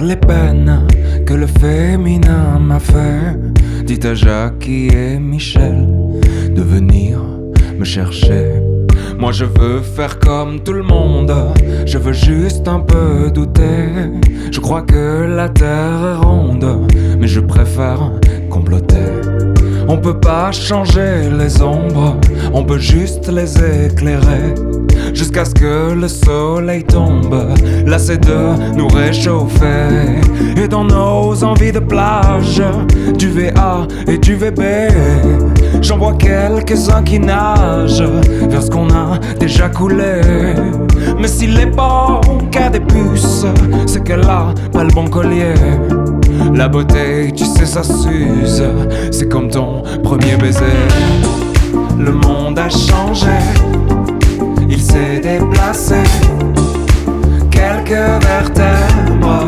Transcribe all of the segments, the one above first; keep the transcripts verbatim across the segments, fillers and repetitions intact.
les peines que le féminin m'a fait. Dites à Jackie et Michel de venir me chercher. Moi je veux faire comme tout le monde, je veux juste un peu douter. Je crois que la terre est ronde, mais je préfère comploter. On peut pas changer les ombres, on peut juste les éclairer. Jusqu'à ce que le soleil tombe, lassé de nous réchauffer. Et dans nos envies de plage, du V A et du V B, j'en vois quelques-uns qui nagent vers ce qu'on a déjà coulé. Mais s'il est pas qu'à des puces, c'est qu'elle a pas le bon collier. La beauté, tu sais, ça s'use, c'est comme ton premier baiser. Le monde a changé, il s'est déplacé, quelques vertèbres.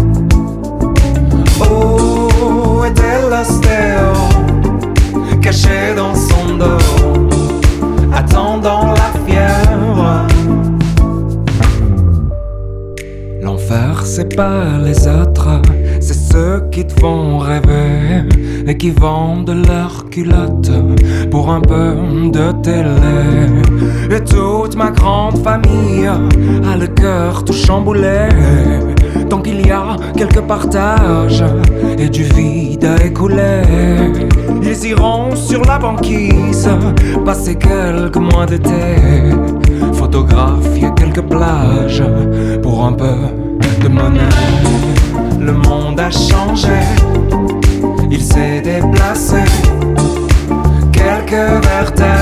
Où était l'ostéo, caché dans son dos, attendant la fièvre? L'enfer, c'est pas les autres, c'est ceux qui te font rêver et qui vendent leurs culottes pour un peu de télé. Et toute ma grande famille a le cœur tout chamboulé. Tant qu'il y a quelques partages et du vide à écouler, ils iront sur la banquise passer quelques mois d'été, photographier quelques plages pour un peu de monnaie. Le monde a changé, il s'est déplacé, quelques vertèbres.